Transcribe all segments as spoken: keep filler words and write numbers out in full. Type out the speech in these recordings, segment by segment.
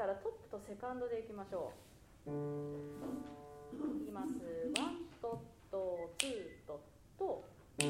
したらトップとセカンドでいきましょう。いきます。ワンととツーとと。そう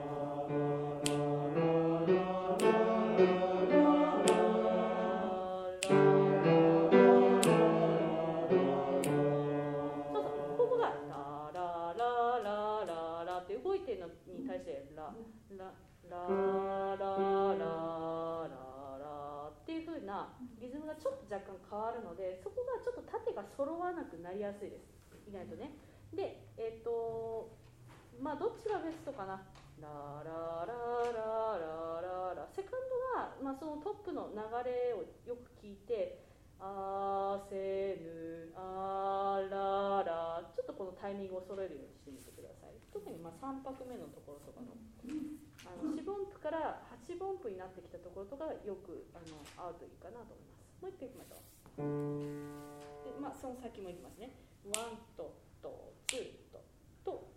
そう、ここがララララララって動いてるのに対してラララララララっていう風なリズムがちょっと若干変わるので、そこがちょっと縦が揃わなくなりやすいです、意外とね。で、えっとまあどっちがベストかな。ラララララララ、セカンドは、まあ、そのトップの流れをよく聞いて、あせぬあらら、ちょっとこのタイミングを揃えるようにしてみてください。特にまあさん拍目のところとかのあのよん分音符からはち分音符になってきたところとかよくあの合うといいかなと思います。もう一回いきましょう。で、まあ、その先もいきますね。ワンととツーとと。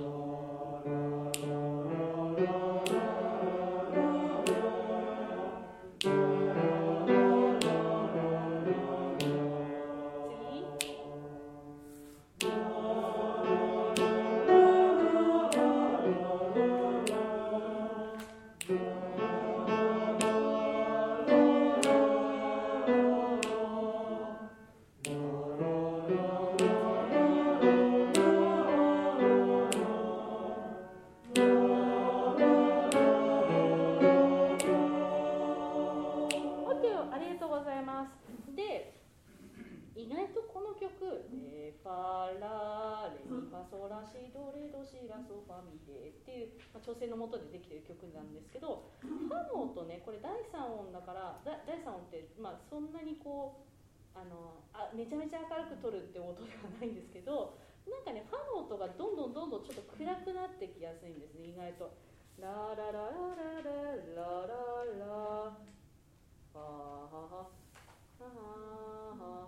調整の下でできている曲なんですけど、ファの音ね、これだいさん音だから、だいさん音って、まあ、そんなにこうあのあめちゃめちゃ明るく撮るって音ではないんですけど、なんかね、ファの音がどんどんどんどんちょっと暗くなってきやすいんですね、意外と。ラララララララララファハハハハハハ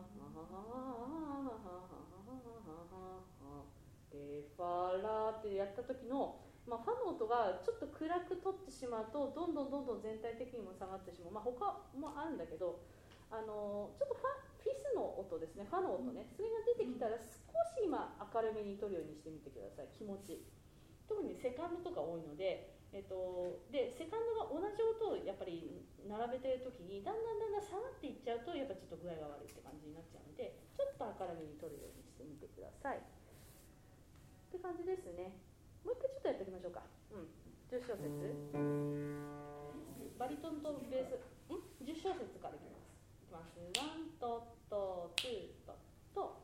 レファラってやった時の、まあ、ファの音がちょっと暗く取ってしまうとどんどんどんどん全体的にも下がってしまう。まあ、他もあるんだけど、あのちょっとファフィスの音ですね、ファの音ね、それが出てきたら少し今明るめに取るようにしてみてください。気持ち特にセカンドとか多いので、えっと、でセカンドが同じ音をやっぱり並べてる時にだんだんだんだん下がっていっちゃうとやっぱちょっと具合が悪いって感じになっちゃうので、ちょっと明るめに取るようにしてみてくださいって感じですね。もう一回ちょっとやっておきましょうか。うん、じゅっ小節、バリトンとベース、んじゅっ小節からいきます。いきます。ワンととツーとと。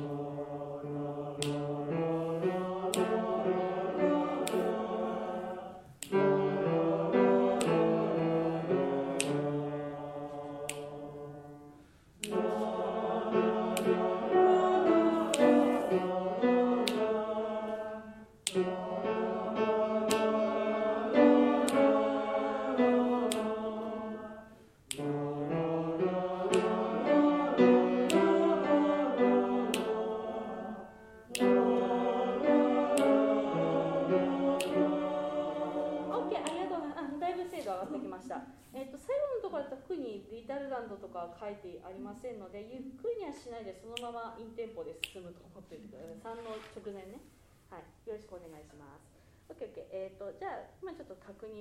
えー、と最後のところだと特にリタルランドとか書いてありませんので、ゆっくりにはしないでそのままインテンポで進むと思っていてください。さんの直前ね、はい、よろしくお願いします。 オーケーオーケー、えー、とじゃあ今ちょっと確認